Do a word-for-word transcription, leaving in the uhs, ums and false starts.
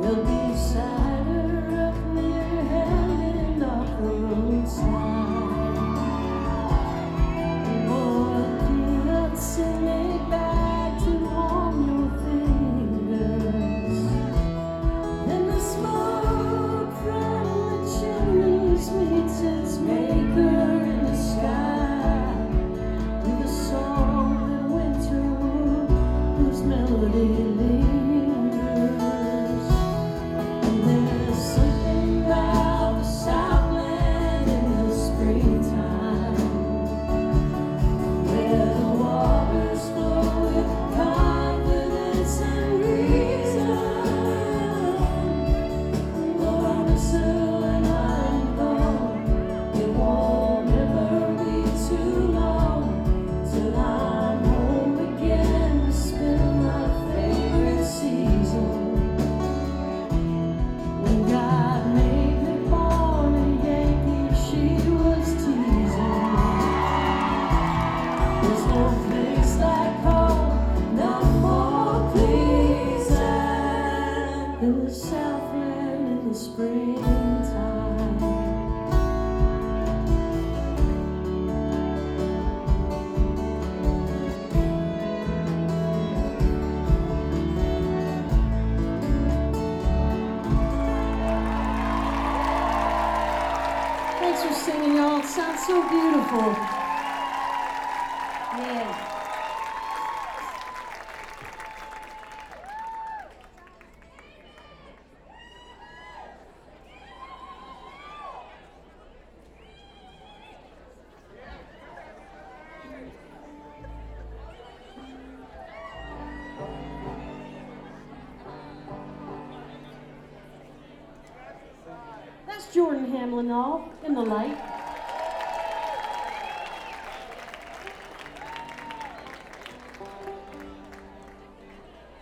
They'll be cider up near Helen off the roadside. Boy, peanuts send me back to warm your fingers. And the smoke from the chimneys meets its maker in the sky with a song that winter wood whose melody lingers. And there's something about the Southland in the springtime where the waters flow with confidence and reason. Though I'm a soul and I'm gone, it won't ever be too long till I'm home again to spend my favorite season. When God made me born a Yankee, she was teasing. There's no place like home, no more pleasing than the Southland in the springtime. Thanks for singing, y'all. It sounds so beautiful. Yeah. That's Jordan Hamlin, all in the light.